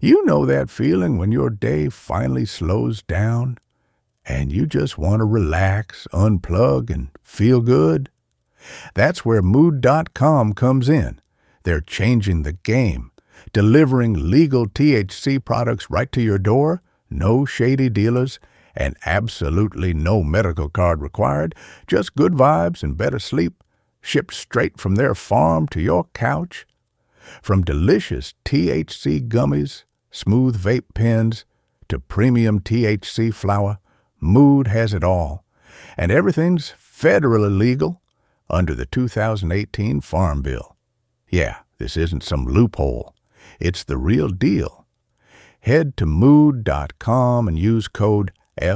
You know that feeling when your day finally slows down and you just want to relax, unplug, and feel good? That's where Mood.com comes in. They're changing the game, delivering legal THC products right to your door, no shady dealers, and absolutely no medical card required, just good vibes and better sleep, shipped straight from their farm to your couch. From delicious THC gummies, smooth vape pens, to premium THC flower, Mood has it all. And everything's federally legal under the 2018 Farm Bill. Yeah, this isn't some loophole. It's the real deal. Head to Mood.com and use code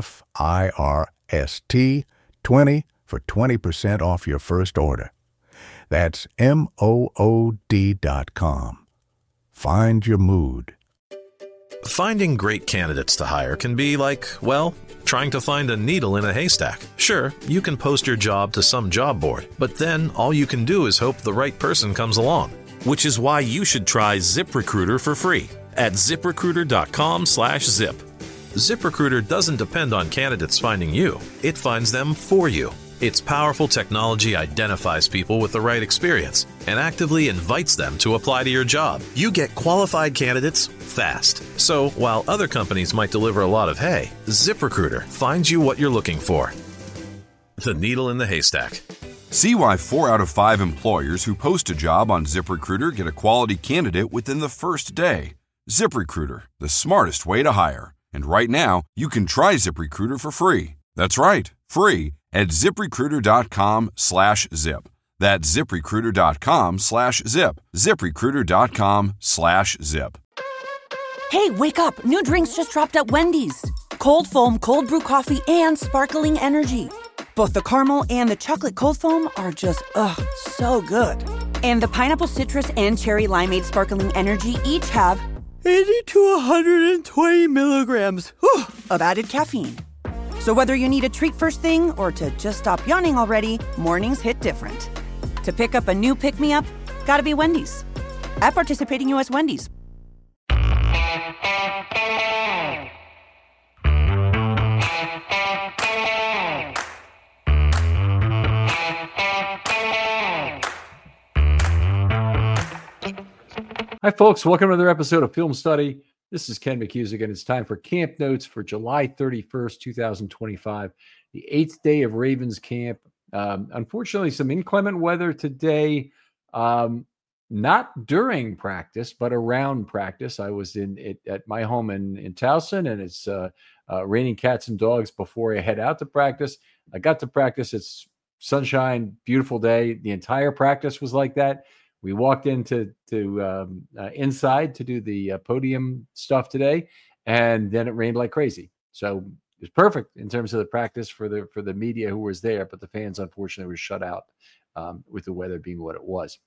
FIRST20 for 20% off your first order. That's MOOD.com. Find your mood. Finding great candidates to hire can be like, well, trying to find a needle in a haystack. Sure, you can post your job to some job board, but then all you can do is hope the right person comes along. Which is why you should try ZipRecruiter for free at ZipRecruiter.com/zip. ZipRecruiter doesn't depend on candidates finding you. It finds them for you. Its powerful technology identifies people with the right experience and actively invites them to apply to your job. You get qualified candidates fast. So while other companies might deliver a lot of hay, ZipRecruiter finds you what you're looking for. The needle in the haystack. See why 4 out of 5 employers who post a job on ZipRecruiter get a quality candidate within the first day. ZipRecruiter, the smartest way to hire. And right now, you can try ZipRecruiter for free. That's right, free at ZipRecruiter.com/zip. That's ZipRecruiter.com/zip. ZipRecruiter.com/zip. Hey, wake up. New drinks just dropped at Wendy's. Cold foam, cold brew coffee, and sparkling energy. Both the caramel and the chocolate cold foam are just, so good. And the pineapple citrus and cherry limeade sparkling energy each have 80 to 120 milligrams of added caffeine. So whether you need a treat first thing or to just stop yawning already, mornings hit different. To pick up a new pick-me-up, gotta be Wendy's. At participating U.S. Wendy's. Hi, folks. Welcome to another episode of Film Study. This is Ken McCusick, and it's time for Camp Notes for July 31st, 2025, the 8th day of Ravens camp. Unfortunately, some inclement weather today, not during practice, but around practice. I was at my home in Towson, and it's raining cats and dogs before I head out to practice. I got to practice. It's sunshine, beautiful day. The entire practice was like that. We walked into inside to do the podium stuff today, and then it rained like crazy. So it was perfect in terms of the practice for the media who was there, but the fans unfortunately were shut out with the weather being what it was.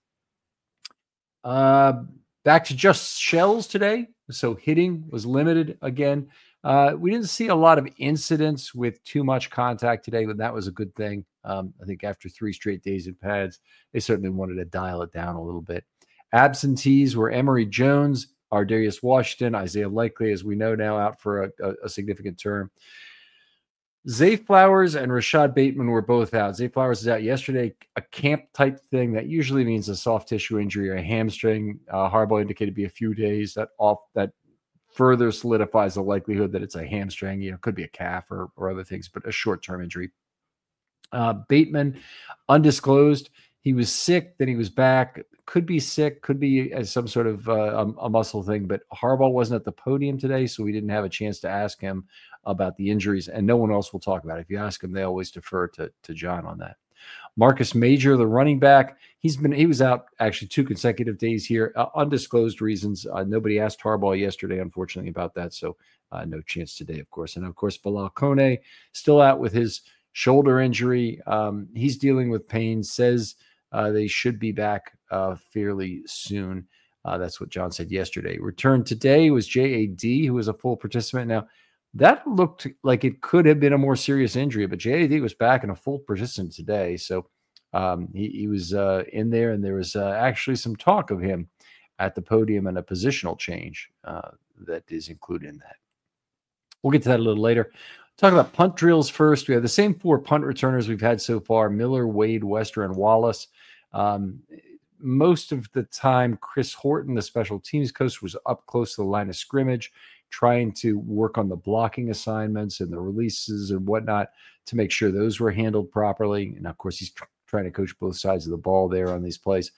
Back to just shells today, so hitting was limited again. We didn't see a lot of incidents with too much contact today, but that was a good thing. I think after 3 straight days in pads, they certainly wanted to dial it down a little bit. Absentees were Emory Jones, Ardarius Washington, Isaiah Likely, as we know now, out for a significant term. Zay Flowers and Rashad Bateman were both out. Zay Flowers is out yesterday, a camp-type thing. That usually means a soft tissue injury or a hamstring. Harbaugh indicated to be a few days. That further solidifies the likelihood that it's a hamstring. It could be a calf or other things, but a short-term injury. Bateman, undisclosed. He was sick, then he was back. Could be sick, could be as some sort of a muscle thing, but Harbaugh wasn't at the podium today, so we didn't have a chance to ask him about the injuries, and no one else will talk about it. If you ask him, they always defer to John on that. Marcus Major, the running back, he was out actually 2 consecutive days here, undisclosed reasons. Nobody asked Harbaugh yesterday, unfortunately, about that, so no chance today, of course. And of course, Bilal Kone still out with his shoulder injury. He's dealing with pain, says they should be back fairly soon. That's what John said yesterday. Returned today was J.A.D., who was a full participant. Now, that looked like it could have been a more serious injury, but J.A.D. was back and a full participant today. So he was in there, and there was actually some talk of him at the podium and a positional change. that is included in that. We'll get to that a little later. Talk about punt drills first. We have the same 4 punt returners we've had so far: Miller, Wade, Wester, and Wallace. Most of the time, Chris Horton, the special teams coach, was up close to the line of scrimmage, trying to work on the blocking assignments and the releases and whatnot to make sure those were handled properly. And of course, he's trying to coach both sides of the ball there on these plays.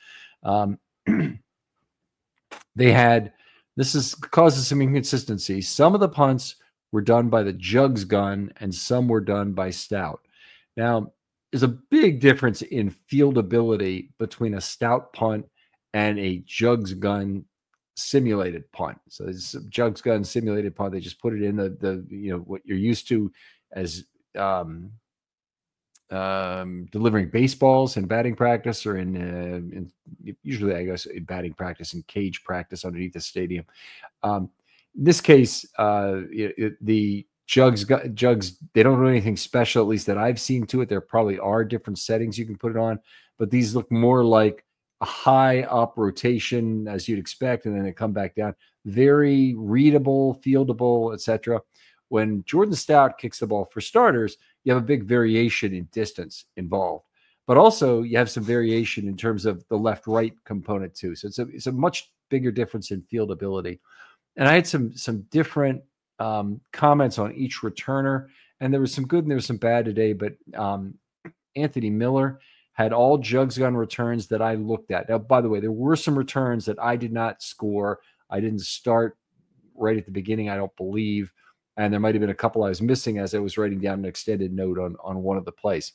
This causes some inconsistency. Some of the punts were done by the Jugs gun and some were done by Stout. Now, there's a big difference in fieldability between a Stout punt and a Jugs gun simulated punt. So it's a Jugs gun simulated punt. They just put it in the what you're used to as delivering baseballs in batting practice, or in usually, I guess, in batting practice and cage practice underneath the stadium. In this case, the Jugs, they don't do anything special, at least that I've seen to it. There probably are different settings you can put it on, but these look more like a high up rotation as you'd expect, and then they come back down. Very readable, fieldable, etc. When Jordan Stout kicks the ball, for starters, you have a big variation in distance involved, but also you have some variation in terms of the left-right component too. So it's a much bigger difference in fieldability. And I had some different comments on each returner, and there was some good and there was some bad today. But Anthony Miller had all Jugs gun returns that I looked at. Now, by the way, there were some returns that I did not score. I didn't start right at the beginning, I don't believe. And there might have been a couple I was missing as I was writing down an extended note on one of the plays.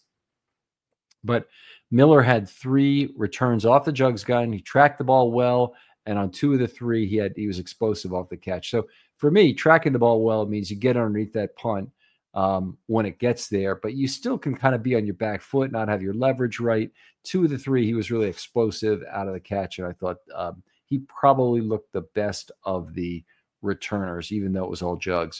But Miller had 3 returns off the Jugs gun. He tracked the ball well, and on 2 of the 3, he was explosive off the catch. So for me, tracking the ball well means you get underneath that punt when it gets there, but you still can kind of be on your back foot, not have your leverage right. 2 of the 3, he was really explosive out of the catch, and I thought he probably looked the best of the returners, even though it was all Jugs.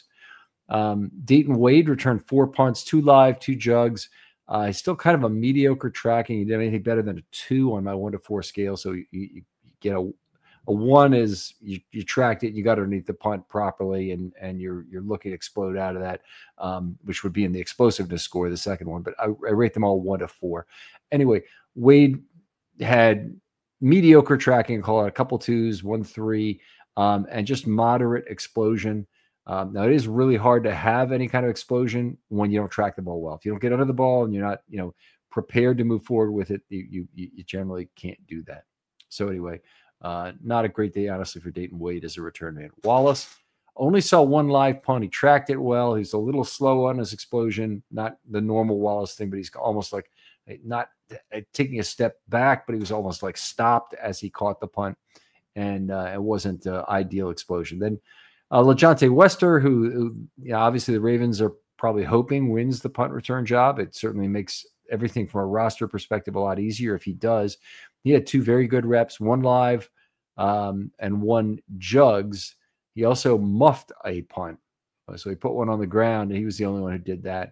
Dayton Wade returned 4 punts, 2 live, 2 Jugs. He's still kind of a mediocre tracking. He didn't have anything better than a 2 on my 1 to 4 scale. So you get a 1 is you tracked it, you got underneath the punt properly, and you're looking to explode out of that, which would be in the explosiveness score, the second one. But I rate them all 1 to 4. Anyway, Wade had mediocre tracking, call it a couple 2s, 1 3, and just moderate explosion. Now, it is really hard to have any kind of explosion when you don't track the ball well. If you don't get under the ball and you're not, prepared to move forward with it, you generally can't do that. So anyway, not a great day, honestly, for Dayton Wade as a return man. Wallace only saw 1 live punt. He tracked it well. He's a little slow on his explosion, not the normal Wallace thing, but he's almost like not taking a step back, but he was almost like stopped as he caught the punt, and it wasn't ideal explosion. Then LaJohntay Wester, who obviously the Ravens are probably hoping wins the punt return job. It certainly makes everything from a roster perspective a lot easier if he does. He had 2 very good reps, 1 live and 1 Jugs. He also muffed a punt. So he put 1 on the ground, and he was the only one who did that.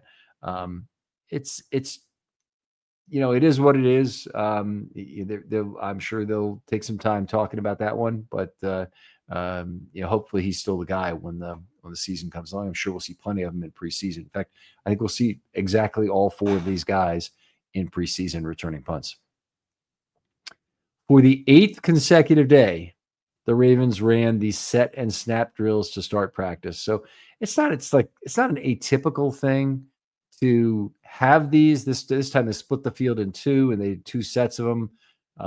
It's it is what it is. I'm sure they'll take some time talking about that one, but hopefully he's still the guy when the season comes along. I'm sure we'll see plenty of them in preseason. In fact, I think we'll see exactly all 4 of these guys in preseason returning punts. For the 8th consecutive day, the Ravens ran these set and snap drills to start practice. So it's not an atypical thing to have these. This time they split the field in 2, and they had 2 sets of them.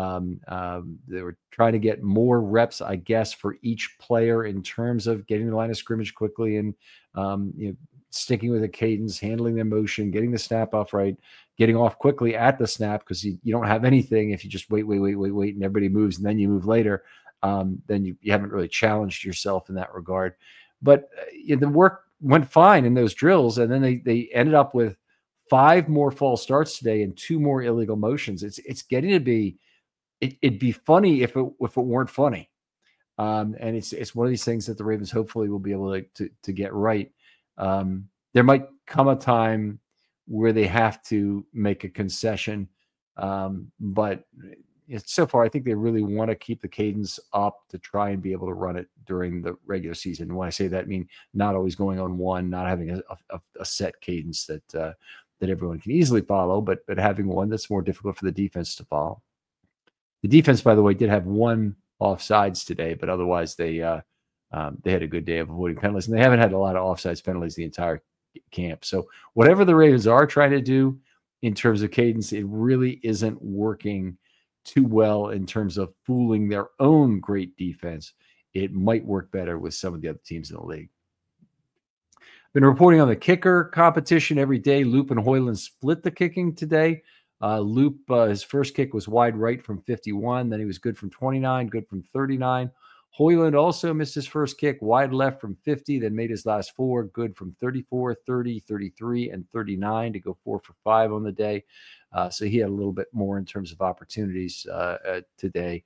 They were trying to get more reps, I guess, for each player in terms of getting the line of scrimmage quickly and sticking with the cadence, handling their motion, getting the snap off right, getting off quickly at the snap, because you don't have anything if you just wait, and everybody moves and then you move later. Then you haven't really challenged yourself in that regard. But the work went fine in those drills, and then they ended up with 5 more false starts today and 2 more illegal motions. It's getting to be. It'd be funny if it weren't funny, and it's one of these things that the Ravens hopefully will be able to get right. There might come a time where they have to make a concession, but so far, I think they really want to keep the cadence up to try and be able to run it during the regular season. When I say that, I mean not always going on one, not having a set cadence that everyone can easily follow, but having one that's more difficult for the defense to follow. The defense, by the way, did have one offsides today, but otherwise they had a good day of avoiding penalties, and they haven't had a lot of offsides penalties the entire camp. So whatever the Ravens are trying to do in terms of cadence, it really isn't working too well in terms of fooling their own great defense. It might work better with some of the other teams in the league. Been reporting on the kicker competition every day. Loop and Hoyland split the kicking today. Loop, his first kick was wide right from 51. Then he was good from 29, good from 39. Hoyland also missed his first kick, wide left from 50, then made his last four, good from 34, 30, 33, and 39 to go 4 for 5 on the day. So he had a little bit more in terms of opportunities today.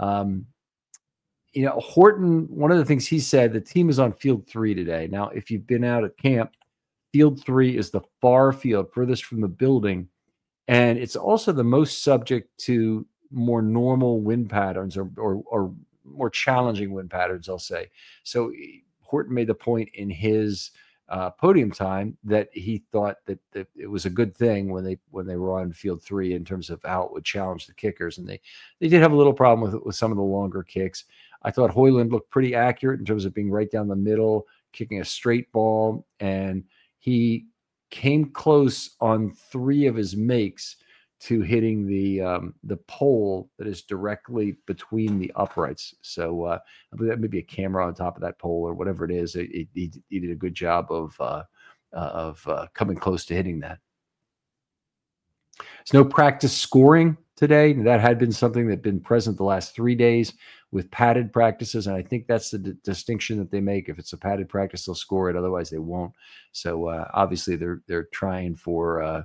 Horton, one of the things he said, the team is on field 3 today. Now, if you've been out at camp, field 3 is the far field, furthest from the building. And it's also the most subject to more normal wind patterns or more challenging wind patterns, I'll say. So Horton made the point in his podium time that he thought that it was a good thing when they were on field 3 in terms of how it would challenge the kickers. And they did have a little problem with some of the longer kicks. I thought Hoyland looked pretty accurate in terms of being right down the middle, kicking a straight ball, and he came close on 3 of his makes to hitting the pole that is directly between the uprights. So I believe that may be a camera on top of that pole or whatever it is. He did a good job of coming close to hitting that. There's no practice scoring today. That had been something that had been present the last 3 days with padded practices, and I think that's the distinction that they make. If it's a padded practice, they'll score it. Otherwise, they won't. So obviously, they're trying for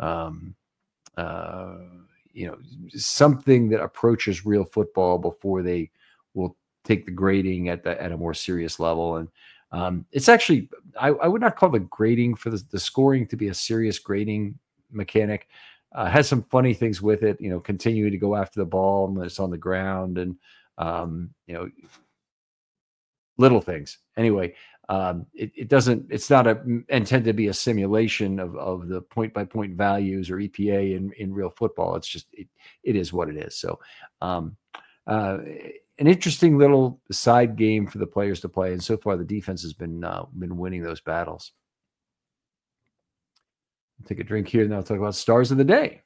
something that approaches real football before they will take the grading at a more serious level. And it's actually, I would not call the grading for the scoring to be a serious grading mechanic. Has some funny things with it, continuing to go after the ball when it's on the ground and, little things. Anyway, it's not intended to be a simulation of the point by point values or EPA in real football. It's just, it is what it is. So, an interesting little side game for the players to play. And so far the defense has been winning those battles. I'll take a drink here and then I'll talk about stars of the day.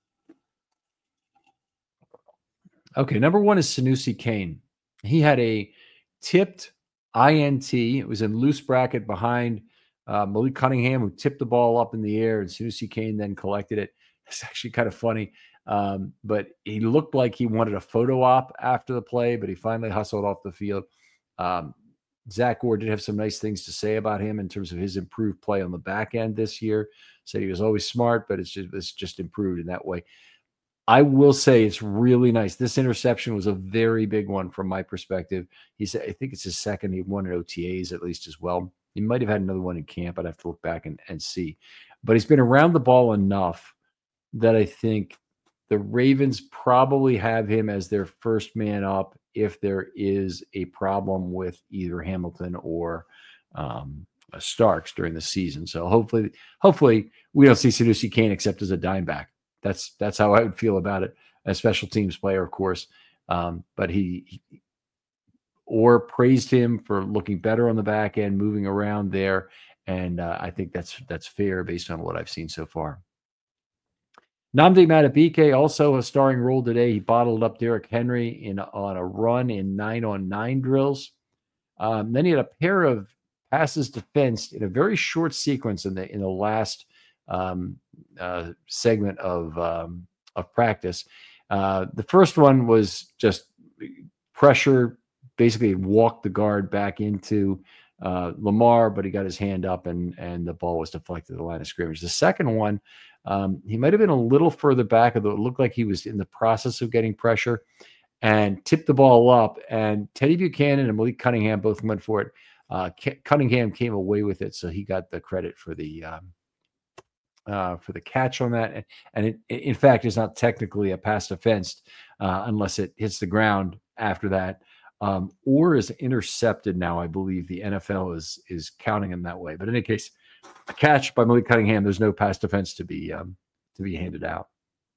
Okay. Number 1 is Sanusi Kane. He had a tipped INT. It was in loose bracket behind Malik Cunningham, who tipped the ball up in the air, and Sanusi Kane then collected it. It's actually kind of funny. But he looked like he wanted a photo op after the play, but he finally hustled off the field. Zach Gore did have some nice things to say about him in terms of his improved play on the back end this year. Said he was always smart, but it's just improved in that way. I will say it's really nice. This interception was a very big one from my perspective. He said, I think it's his second. He won at OTAs at least as well. He might have had another one in camp. I'd have to look back and see. But he's been around the ball enough that I think the Ravens probably have him as their first man up if there is a problem with either Hamilton or Starks during the season. So hopefully we don't see Sanusi Kane except as a dime back. That's how I would feel about it. A special teams player, of course. But he praised him for looking better on the back end, moving around there. And I think that's fair based on what I've seen so far. Nnamdi Madubuike, also a starring role today. He bottled up Derrick Henry on a run in 9-on-9 drills. Then he had a pair of passes defensed in a very short sequence in the last segment of practice. The first one was just pressure, basically walked the guard back into Lamar, but he got his hand up and the ball was deflected at the line of scrimmage. The second one, he might have been a little further back, although it looked like he was in the process of getting pressure and tipped the ball up. And Teddy Buchanan and Malik Cunningham both went for it. Cunningham came away with it, so he got the credit for the for the catch on that. And it, in fact, is not technically a pass defense unless it hits the ground after that, or is intercepted. Now, I believe the NFL is counting him that way. But in any case, a catch by Malik Cunningham, there's no pass defense to be handed out.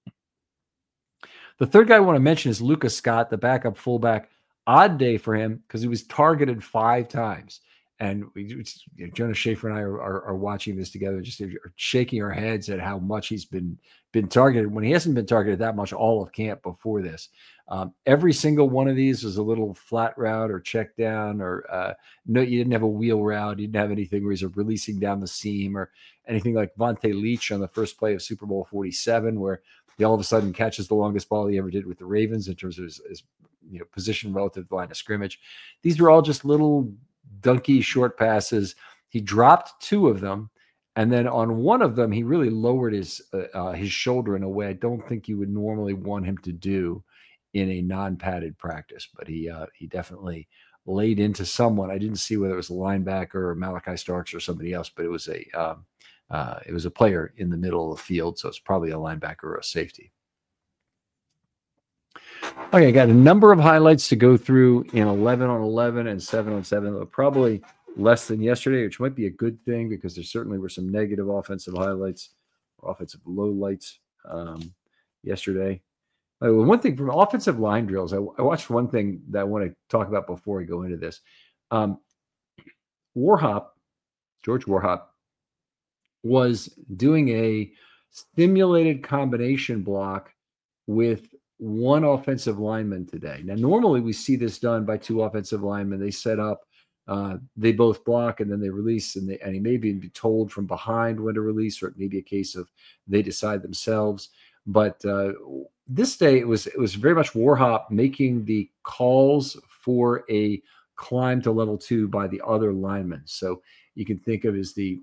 The third guy I want to mention is Lucas Scott, the backup fullback. Odd day for him because he was targeted 5 times. And Jonas Schaefer and I are watching this together, just shaking our heads at how much he's been targeted when he hasn't been targeted that much all of camp before this. Every single one of these was a little flat route or check down, or no, you didn't have a wheel route. You didn't have anything where he's releasing down the seam or anything like Vontae Leach on the first play of Super Bowl 47, where he all of a sudden catches the longest ball he ever did with the Ravens in terms of his position relative to the line of scrimmage. These are all just little dunky short passes. He dropped 2 of them, and then on one of them he really lowered his shoulder in a way I don't think you would normally want him to do in a non-padded practice. But he definitely laid into someone. I didn't see whether it was a linebacker or Malachi Starks or somebody else, but it was a player in the middle of the field, so it's probably a linebacker or a safety. Okay, I got a number of highlights to go through in 11 on 11 and 7 on 7. Probably less than yesterday, which might be a good thing because there certainly were some negative offensive highlights, or offensive lowlights yesterday. One thing from offensive line drills, I watched one thing that I want to talk about before we go into this. George Warhop, was doing a simulated combination block with one offensive lineman today. Now, normally we see this done by 2 offensive linemen. They set up, they both block, and then they release, and he may be told from behind when to release, or it may be a case of they decide themselves. But this day it was very much Warhop making the calls for a climb to level 2 by the other linemen. So you can think of as the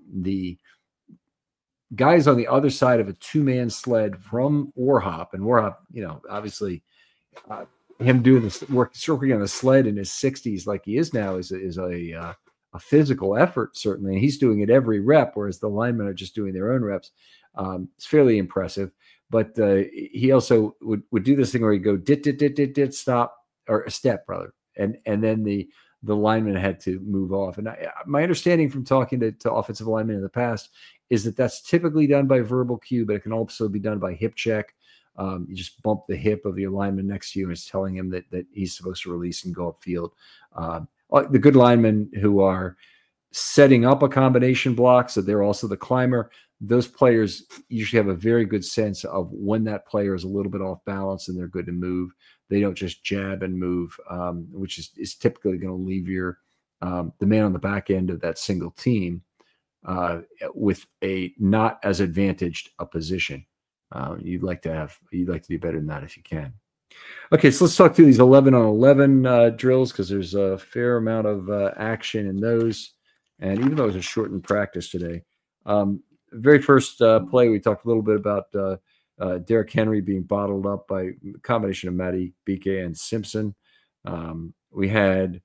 guys on the other side of a 2-man sled from Warhop, and Warhop, obviously him doing this work, working on the sled in his 60s like he is now is a physical effort, certainly. And he's doing it every rep, whereas the linemen are just doing their own reps. It's fairly impressive. But he also would do this thing where he'd go dit, stop, or a step, rather. And then the lineman had to move off. And my understanding from talking to offensive linemen in the past is that that's typically done by verbal cue, but it can also be done by hip check. You just bump the hip of your lineman next to you and it's telling him that he's supposed to release and go upfield. The good linemen who are setting up a combination block, so they're also the climber, those players usually have a very good sense of when that player is a little bit off balance and they're good to move. They don't just jab and move, which is typically going to leave your the man on the back end of that single team with a not as advantaged a position. You'd like to do better than that if you can. Okay, so let's talk through these 11 on 11 drills because there's a fair amount of action in those. And even though it was a shortened practice today, very first play, we talked a little bit about Derrick Henry being bottled up by a combination of Matty, BK, and Simpson. We had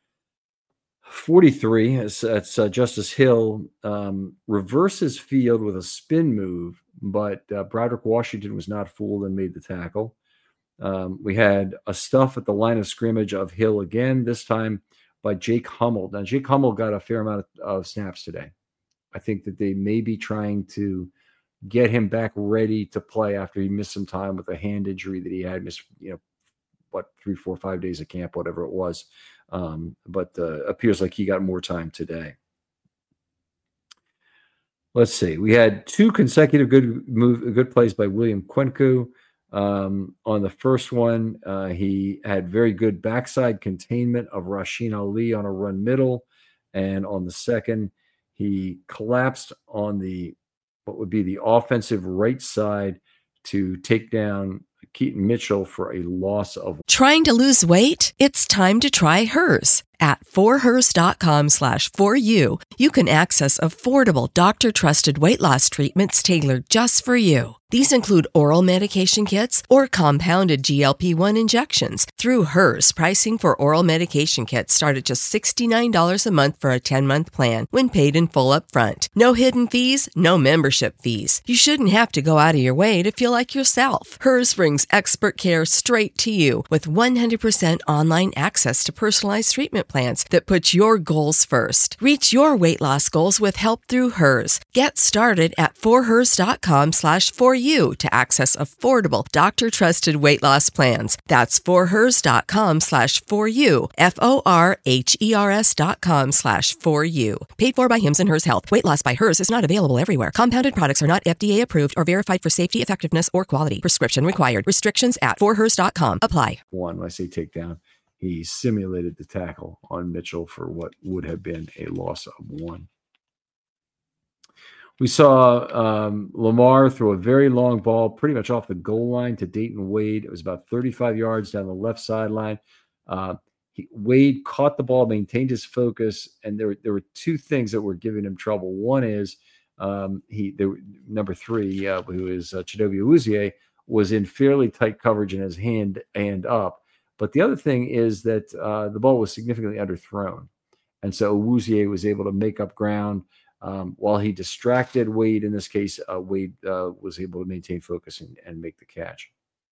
43, that's Justice Hill, reverses field with a spin move, but Broderick Washington was not fooled and made the tackle. We had a stuff at the line of scrimmage of Hill again, this time by Jake Hummel. Now, Jake Hummel got a fair amount of snaps today. I think that they may be trying to get him back ready to play after he missed some time with a hand injury that he had missed, 3, 4, 5 days of camp, whatever it was. But appears like he got more time today. Let's see. We had 2 consecutive good plays by William Kwenku. On the first one, he had very good backside containment of Rasheen Ali on a run middle. And on the second, he collapsed on what would be the offensive right side to take down Keaton Mitchell for a loss of. Trying to lose weight? It's time to try Hers. At forhers.com/4u, you can access affordable, doctor-trusted weight loss treatments tailored just for you. These include oral medication kits or compounded GLP-1 injections. Through Hers, pricing for oral medication kits start at just $69 a month for a 10-month plan when paid in full upfront. No hidden fees, no membership fees. You shouldn't have to go out of your way to feel like yourself. Hers brings expert care straight to you with 100% online access to personalized treatment plans that put your goals first. Reach your weight loss goals with help through Hers. Get started at forhers.com/4u to access affordable, doctor-trusted weight loss plans. That's forhers.com/4u, forhers.com/4u. Paid for by Hims & Hers Health. Weight loss by Hers is not available everywhere. Compounded products are not FDA approved or verified for safety, effectiveness, or quality. Prescription required. Restrictions at forhers.com apply. When I say takedown, he simulated the tackle on Mitchell for what would have been a loss of 1. We saw Lamar throw a very long ball pretty much off the goal line to Dayton Wade. It was about 35 yards down the left sideline. Wade caught the ball, maintained his focus, and there were two things that were giving him trouble. One is number 3, who is Chidobe Awuzie, was in fairly tight coverage in his hand up. But the other thing is that the ball was significantly underthrown. And so Awuzie was able to make up ground. While he distracted Wade, in this case, Wade was able to maintain focus and make the catch.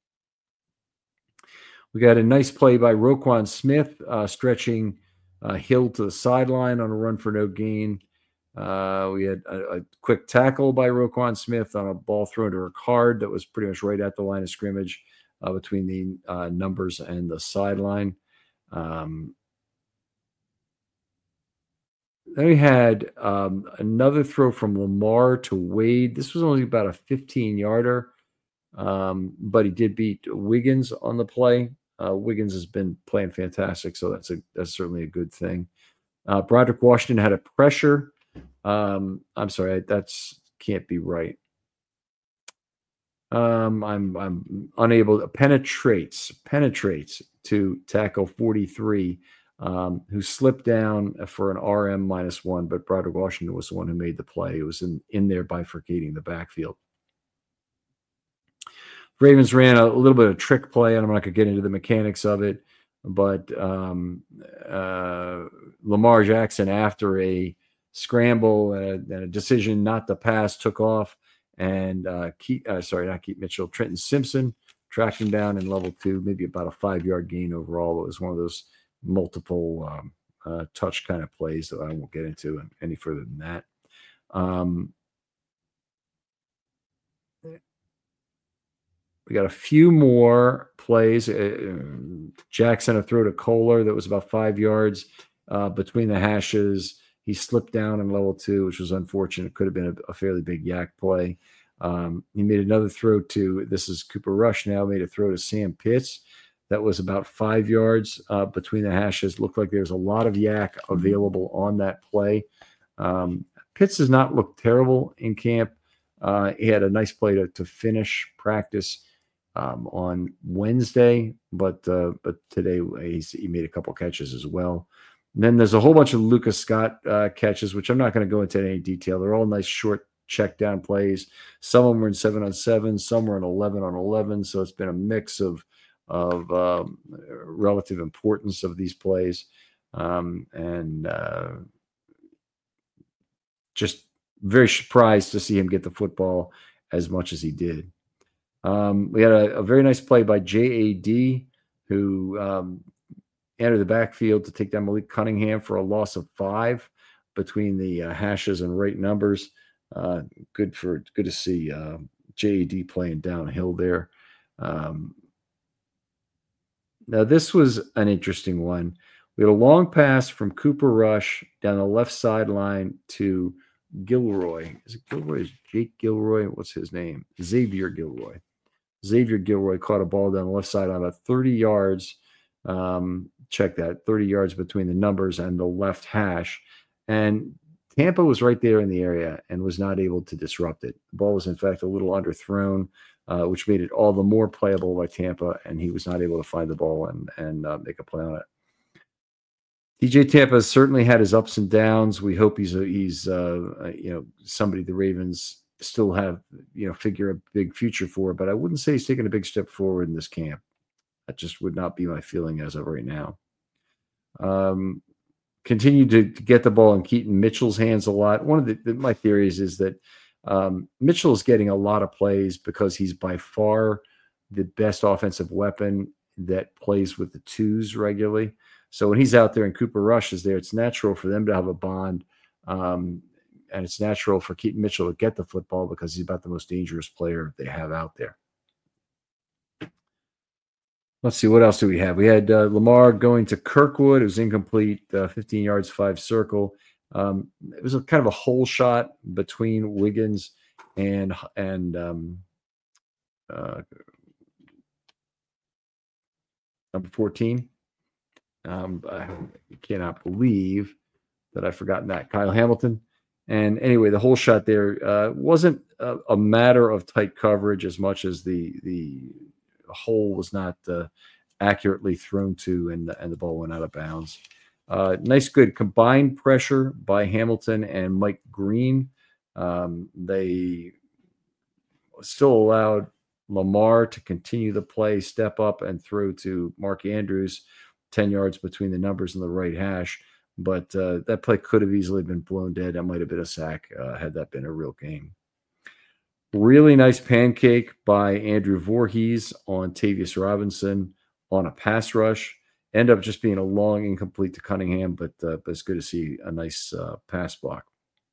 We got a nice play by Roquan Smith, stretching Hill to the sideline on a run for no gain. We had a quick tackle by Roquan Smith on a ball thrown to Ricard that was pretty much right at the line of scrimmage between the numbers and the sideline. Then we had another throw from Lamar to Wade. This was only about a 15-yarder, but he did beat Wiggins on the play. Wiggins has been playing fantastic, so that's certainly a good thing. Broderick Washington had a pressure. I'm sorry, that's can't be right. I'm unable to penetrates to tackle 43. Who slipped down for an RM -1, but Broderick Washington was the one who made the play. It was in there bifurcating the backfield. Ravens ran a little bit of trick play, and I'm not going to get into the mechanics of it, but Lamar Jackson, after a scramble and a decision not to pass, took off, and Trenton Simpson tracked him down in level 2, maybe about a 5-yard gain overall. It was one of those multiple touch kind of plays that I won't get into any further than that. We got a few more plays. Jackson, a throw to Kohler that was about 5 yards between the hashes. He slipped down in level 2, which was unfortunate. It could have been a fairly big yak play. He made another throw this is Cooper Rush now, made a throw to Sam Pitts. That was about 5 yards between the hashes. Looked like there was a lot of yak available on that play. Pitts does not look terrible in camp. He had a nice play to finish practice on Wednesday, but today he made a couple catches as well. And then there's a whole bunch of Lucas Scott catches, which I'm not going to go into any detail. They're all nice short check down plays. Some of them were in 7-on-7, some were in 11-on-11. So it's been a mix of relative importance of these plays, and just very surprised to see him get the football as much as he did. We had a very nice play by JAD, who entered the backfield to take down Malik Cunningham for a loss of 5 between the hashes and right numbers. Good to see JAD playing downhill there. Now, this was an interesting one. We had a long pass from Cooper Rush down the left sideline to Gilroy. Is it Gilroy? Is Jake Gilroy? What's his name? Xavier Gilroy. Xavier Gilroy caught a ball down the left side on about 30 yards. Check that, 30 yards between the numbers and the left hash. And Tampa was right there in the area and was not able to disrupt it. The ball was, in fact, a little underthrown, which made it all the more playable by Tampa, and he was not able to find the ball and make a play on it. TJ Tampa has certainly had his ups and downs. We hope he's somebody the Ravens still have, figure a big future for, but I wouldn't say he's taken a big step forward in this camp. That just would not be my feeling as of right now. Continue to get the ball in Keaton Mitchell's hands a lot. One of my theories is that Mitchell is getting a lot of plays because he's by far the best offensive weapon that plays with the twos regularly. So when he's out there and Cooper Rush is there, it's natural for them to have a bond. And it's natural for Keaton Mitchell to get the football because he's about the most dangerous player they have out there. Let's see, what else do we have? We had Lamar going to Kirkwood. It was incomplete, 15 yards, 5 circle. It was kind of a hole shot between Wiggins and number 14. I cannot believe that I've forgotten that. Kyle Hamilton. And anyway, the whole shot there wasn't a matter of tight coverage as much as the hole was not accurately thrown to, and the ball went out of bounds. Nice, good combined pressure by Hamilton and Mike Green. They still allowed Lamar to continue the play, step up, and throw to Mark Andrews, 10 yards between the numbers and the right hash. But that play could have easily been blown dead. That might have been a sack had that been a real game. Really nice pancake by Andrew Voorhees on Tavius Robinson on a pass rush. End up just being a long incomplete to Cunningham, but it's good to see a nice pass block.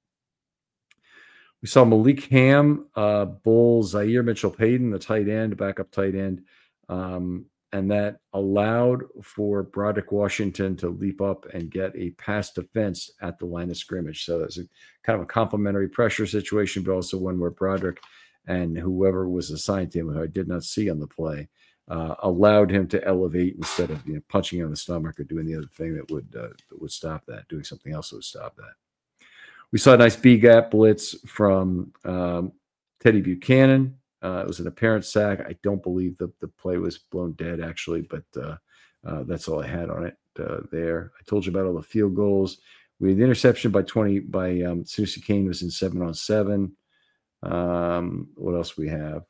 We saw Malik Ham bull Zaire Mitchell-Payton, the tight end, backup tight end. And that allowed for Broderick Washington to leap up and get a pass defense at the line of scrimmage. So it's a kind of a complimentary pressure situation, but also one where Broderick and whoever was assigned to him, who I did not see on the play, allowed him to elevate instead of punching on the stomach or doing the other thing that would stop that, doing something else that would stop that. We saw a nice B-gap blitz from Teddy Buchanan. It was an apparent sack. I don't believe the play was blown dead, actually, but that's all I had on it there. I told you about all the field goals. We had the interception by Susie Kane was in 7-on-7. What else we have?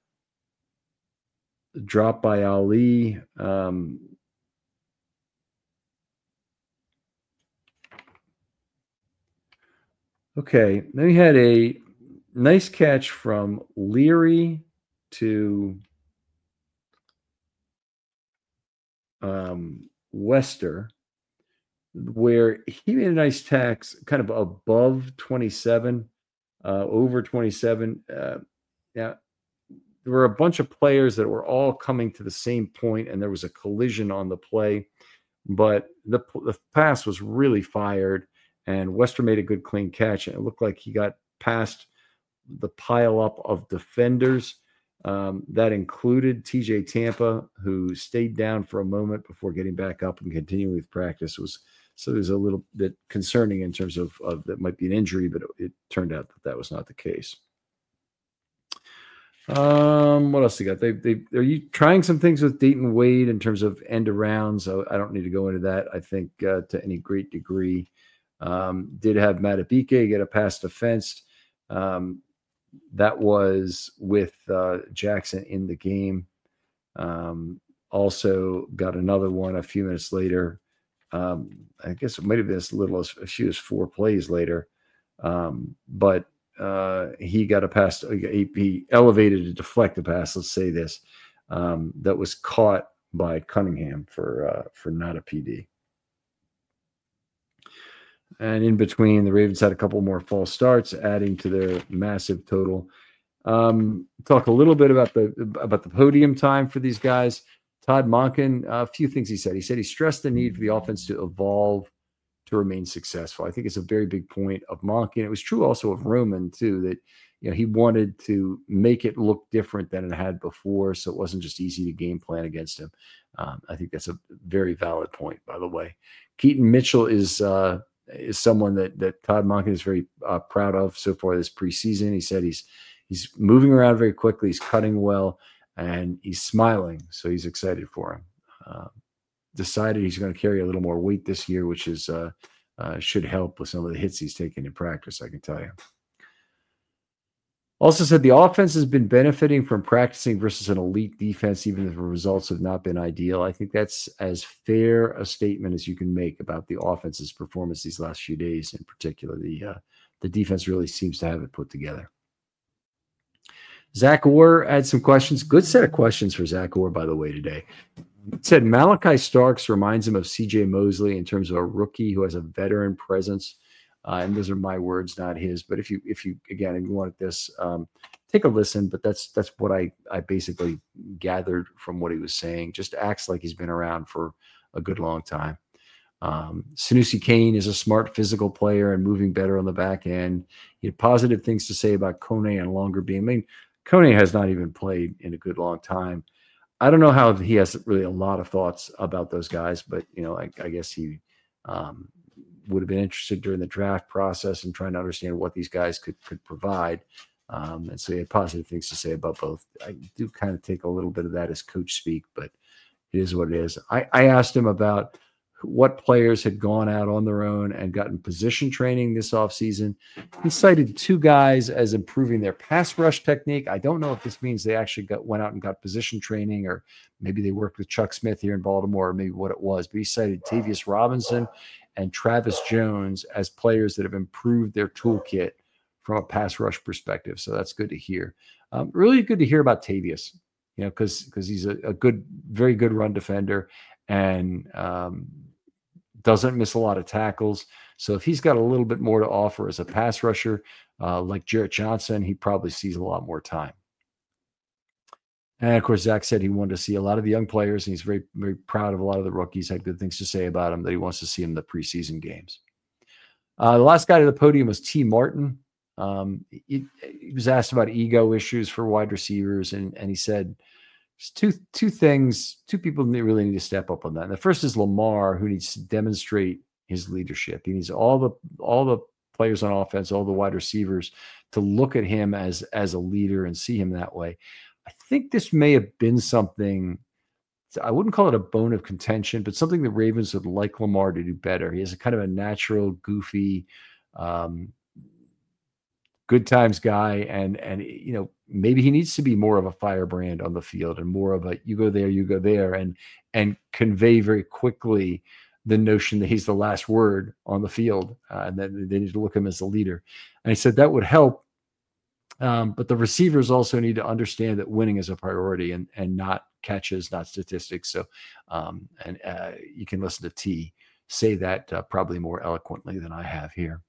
The drop by Ali. Okay, then we had a nice catch from Leary to Wester, where he made a nice tax kind of above 27, over 27. Yeah, there were a bunch of players that were all coming to the same point, and there was a collision on the play, but the pass was really fired, and Wester made a good clean catch, and it looked like he got past the pile up of defenders. That included TJ Tampa, who stayed down for a moment before getting back up and continuing with practice. So it was a little bit concerning in terms of that might be an injury, but it turned out that was not the case. What else they got? Are you trying some things with Dayton Wade in terms of end arounds? I don't need to go into that. I think to any great degree. Did have Matabike get a pass defense. That was with Jackson in the game. Also got another one a few minutes later. I guess it might have been as little as few as 4 plays later. But he got a pass. He elevated to deflect a pass. Let's say this that was caught by Cunningham for not a PD. And in between, the Ravens had a couple more false starts, adding to their massive total. Talk a little bit about the podium time for these guys. Todd Monken, a few things he said. He said he stressed the need for the offense to evolve to remain successful. I think it's a very big point of Monken. It was true also of Roman too, that he wanted to make it look different than it had before, so it wasn't just easy to game plan against him. I think that's a very valid point, by the way. Keaton Mitchell is someone that Todd Monken is very proud of so far this preseason. He said he's moving around very quickly, he's cutting well, and he's smiling, so he's excited for him. decided he's going to carry a little more weight this year, which is should help with some of the hits he's taking in practice, I can tell you. Also said the offense has been benefiting from practicing versus an elite defense, even if the results have not been ideal. I think that's as fair a statement as you can make about the offense's performance these last few days. In particular, the defense really seems to have it put together. Zach Orr had some questions. Good set of questions for Zach Orr, by the way, today. He said Malachi Starks reminds him of C.J. Mosley in terms of a rookie who has a veteran presence. And those are my words, not his. But if you again, if you wanted this, take a listen. But that's what I basically gathered from what he was saying. Just acts like he's been around for a good long time. Sanusi Kane is a smart physical player and moving better on the back end. He had positive things to say about Kone and Longer Beam. I mean, Kone has not even played in a good long time. I don't know how he has really a lot of thoughts about those guys, but I guess he would have been interested during the draft process and trying to understand what these guys could provide. And so he had positive things to say about both. I do kind of take a little bit of that as coach speak, but it is what it is. I asked him about what players had gone out on their own and gotten position training this offseason. He cited two guys as improving their pass rush technique. I don't know if this means they actually went out and got position training, or maybe they worked with Chuck Smith here in Baltimore, or maybe what it was. But he cited Tavius Robinson and Travis Jones as players that have improved their toolkit from a pass rush perspective. So that's good to hear. Really good to hear about Tavius, because he's a good, very good run defender and doesn't miss a lot of tackles. So if he's got a little bit more to offer as a pass rusher, like Jarrett Johnson, he probably sees a lot more time. And of course, Zach said he wanted to see a lot of the young players, and he's very, very proud of a lot of the rookies, had good things to say about him, that he wants to see him in the preseason games. The last guy to the podium was T. Martin. He was asked about ego issues for wide receivers, and he said two people really need to step up on that. And the first is Lamar, who needs to demonstrate his leadership. He needs all the players on offense, all the wide receivers, to look at him as a leader and see him that way. I think this may have been something, I wouldn't call it a bone of contention, but something the Ravens would like Lamar to do better. He has a kind of a natural, goofy, good times guy, and maybe he needs to be more of a firebrand on the field and more of a you go there, and convey very quickly the notion that he's the last word on the field, and then they need to look at him as a leader. And he said that would help, but the receivers also need to understand that winning is a priority and not catches, not statistics. So, you can listen to T say that probably more eloquently than I have here.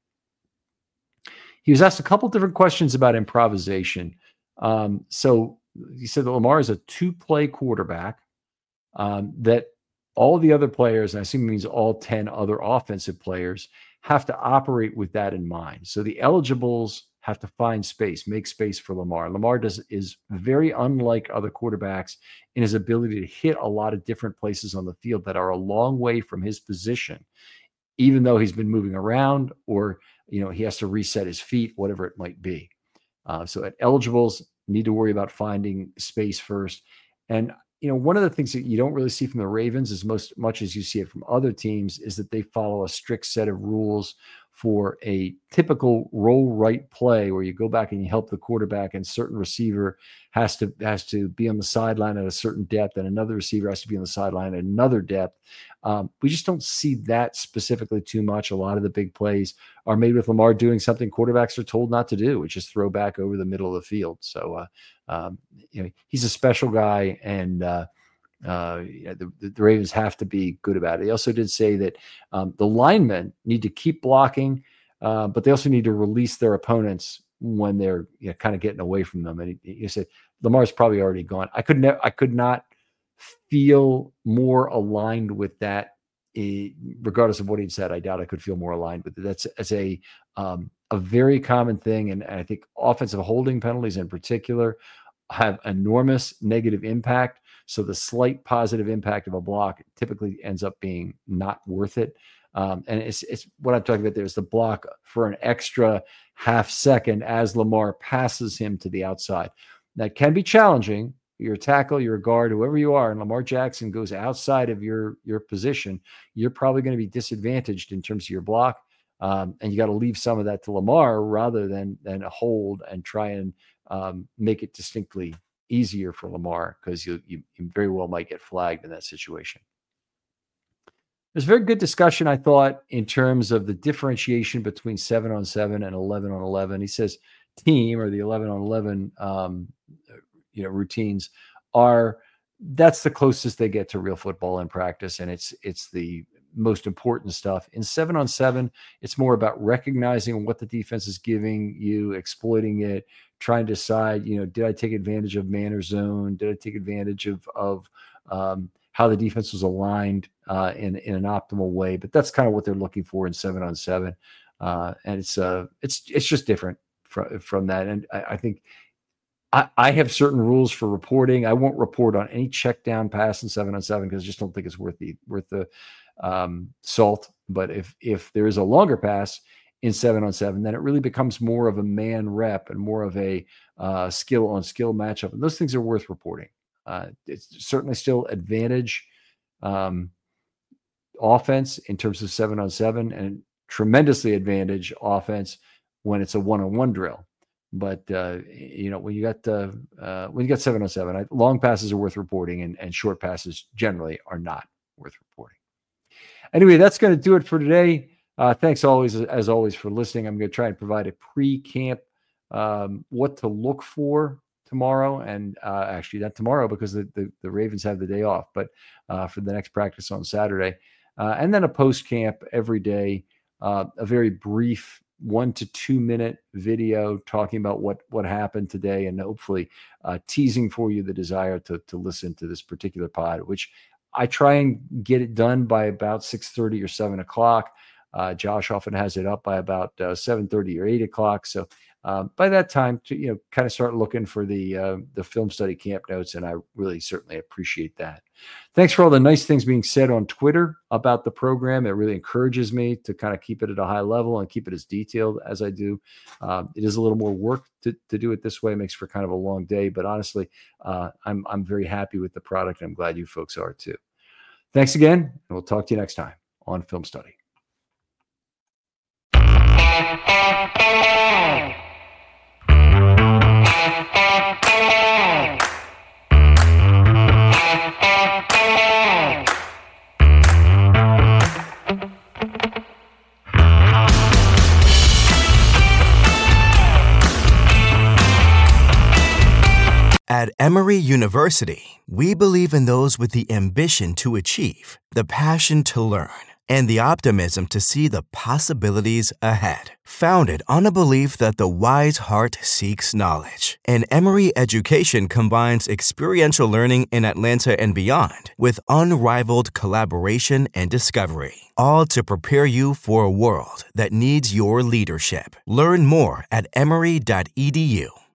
He was asked a couple different questions about improvisation. So he said that Lamar is a two-play quarterback, that all the other players, and I assume it means all 10 other offensive players, have to operate with that in mind. So the eligibles have to find space, make space for Lamar. Lamar is very unlike other quarterbacks in his ability to hit a lot of different places on the field that are a long way from his position, even though he's been moving around, or he has to reset his feet, whatever it might be. So at eligibles, need to worry about finding space first. And one of the things that you don't really see from the Ravens, as much as you see it from other teams, is that they follow a strict set of rules for a typical roll right play, where you go back and you help the quarterback, and certain receiver has to be on the sideline at a certain depth, and another receiver has to be on the sideline at another depth. We just don't see that specifically too much. A lot of the big plays are made with Lamar doing something quarterbacks are told not to do, which is throw back over the middle of the field. So he's a special guy, and the Ravens have to be good about it. He also did say that the linemen need to keep blocking, but they also need to release their opponents when they're kind of getting away from them. And he said Lamar's probably already gone. I could not feel more aligned with that, regardless of what he'd said. I doubt I could feel more aligned with it. That's a very common thing, and I think offensive holding penalties in particular have enormous negative impact. So the slight positive impact of a block typically ends up being not worth it. And it's what I'm talking about there is the block for an extra half second as Lamar passes him to the outside. That can be challenging, you're a tackle, you're a guard, whoever you are, and Lamar Jackson goes outside of your position, you're probably going to be disadvantaged in terms of your block. And you got to leave some of that to Lamar rather than hold and try and make it distinctly easier for Lamar, because you very well might get flagged in that situation. There's a very good discussion, I thought, in terms of the differentiation between 7-on-7 and 11-on-11. He says team, or the 11-on-11 routines, that's the closest they get to real football in practice, and it's the most important stuff. In 7-on-7, it's more about recognizing what the defense is giving you, exploiting it, trying to decide, did I take advantage of man or zone? Did I take advantage of how the defense was aligned in an optimal way? But that's kind of what they're looking for in 7-on-7, and it's just different from that. And I think I have certain rules for reporting. I won't report on any check down pass in 7-on-7 because I just don't think it's worth the salt. But if there is a longer pass in 7-on-7, then it really becomes more of a man rep and more of a skill on skill matchup. And those things are worth reporting. It's certainly still advantage offense in terms of 7-on-7, and tremendously advantage offense when it's a 1-on-1 drill. But when you got 7-on-7, long passes are worth reporting, and short passes generally are not worth reporting. Anyway, that's going to do it for today. Thanks as always for listening. I'm going to try and provide a pre-camp what to look for tomorrow, and actually not tomorrow because the Ravens have the day off, but for the next practice on Saturday, and then a post-camp every day, a very brief 1 to 2 minute video talking about what happened today, and hopefully teasing for you the desire to listen to this particular pod, which I try and get it done by about 6:30 or 7 o'clock. Josh often has it up by about 7:30 or 8 o'clock. So by that time, to kind of start looking for the film study camp notes, and I really certainly appreciate that. Thanks for all the nice things being said on Twitter about the program. It really encourages me to kind of keep it at a high level and keep it as detailed as I do. It is a little more work to do it this way. It makes for kind of a long day, but honestly, I'm very happy with the product. I'm glad you folks are too. Thanks again, and we'll talk to you next time on Film Study. At Emory University, we believe in those with the ambition to achieve, the passion to learn, and the optimism to see the possibilities ahead. Founded on a belief that the wise heart seeks knowledge, and Emory education combines experiential learning in Atlanta and beyond with unrivaled collaboration and discovery, all to prepare you for a world that needs your leadership. Learn more at emory.edu.